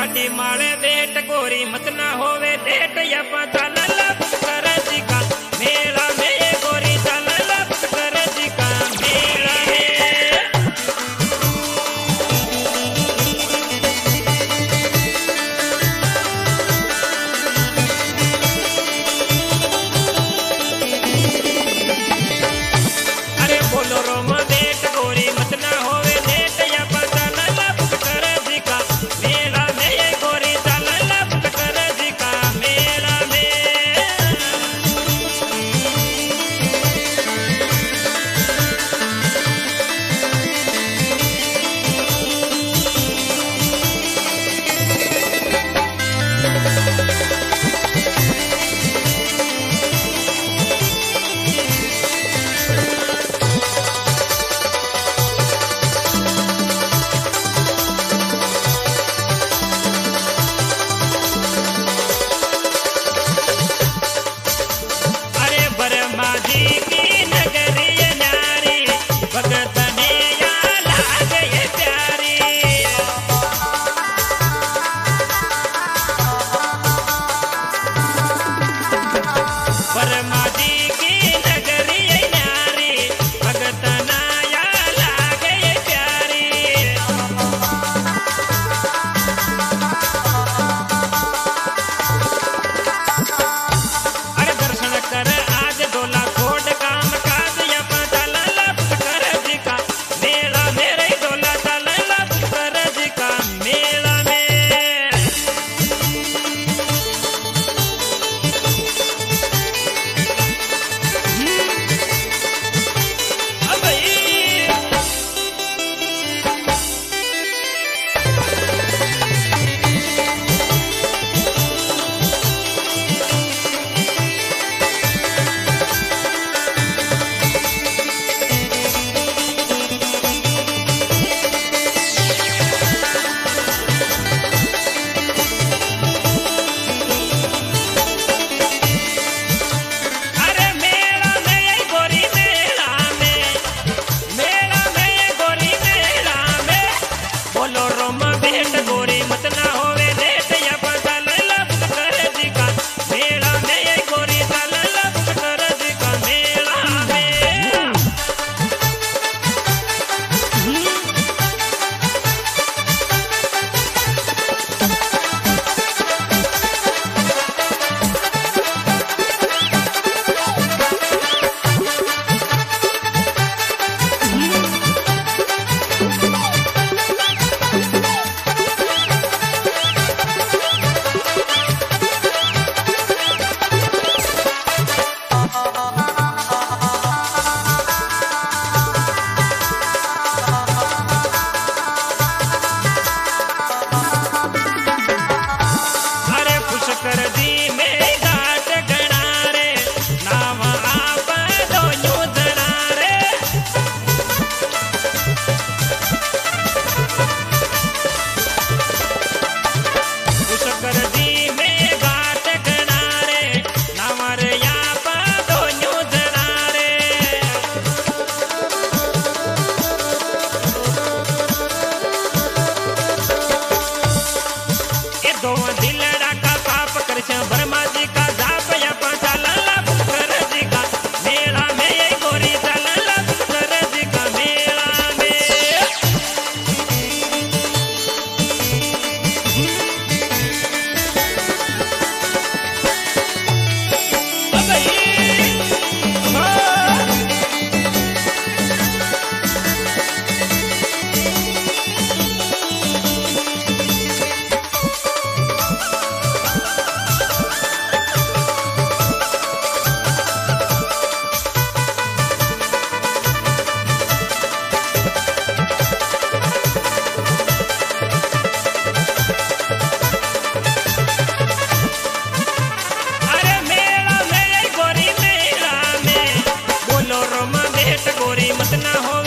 गाड़ी मारे देट गोरी मत ना होवे देट या पता लप कर जी का मेला में गोरी चल लप कर जी का मेला में। अरे बोलो रोम देट गोरी मत ना होवे देट या पता लप कर जी का मेला में गोरी चल लप कर जी का मेला में। अरे बरमा जी की नगरी नारी भगत ने या लागे ये प्यारी। बरमा जी की नगरी नारी भगत ना या लागे ये प्यारी। अरे दर्शन कर आज डोला छोड़ काम काज या पता लप कर जी का मेला मेरे डोला चल लप कर जी का मेला में। अरे मेला में गोरी मेला में गोरी मेला में बोलो रोम भेंट गोरी मत ना होवे देट या पता लप कर जी का मेला में गोरी चल लप कर जी का मेला में। अरे पुष्कर दी में घाट गणा रे नाम आप दोनों जना रे। पुष्कर दी में घाट गणा रे नाम रे आप दोनों जना रे। ये दो दिलड़ा का पाप करछे ब्रह्मा जी का जाप या पाचा लप कर जी का मेला में गोरी चल लप कर जी का मेला में। अरे मेला में गोरी मेला में बोलो रोम भेंट गोरी मत ना हो